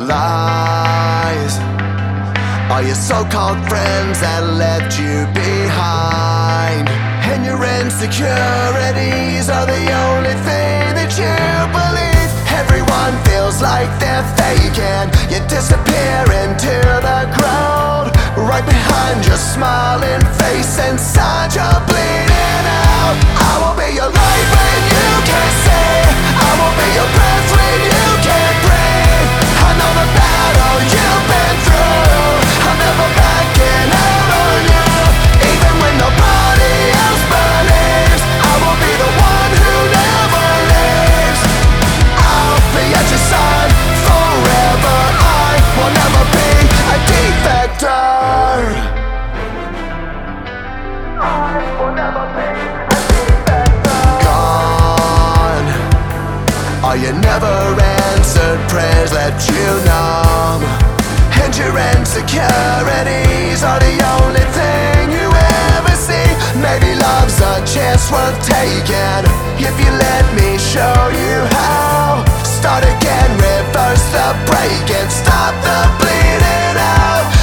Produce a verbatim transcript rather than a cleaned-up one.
lies. All your so-called friends that left you behind, and your insecurities are the only thing that you believe. Everyone feels like they're faking. You disappear into the crowd, right behind your smiling face. Inside you're bleeding out. I will be your light when you can't see. I will be your breath when you can't breathe. I know the battle you've been through. I'm never backing out on you. Even when nobody else believes, I will be the one who never leaves. I'll be at your side forever. I will never be a defector. I will never be a defector. Gone are your never answered prayers left you numb, and your insecurities are the only thing you ever see. Maybe love's a chance worth taking, if you let me show you how. Start again, reverse the break, and stop the bleeding out.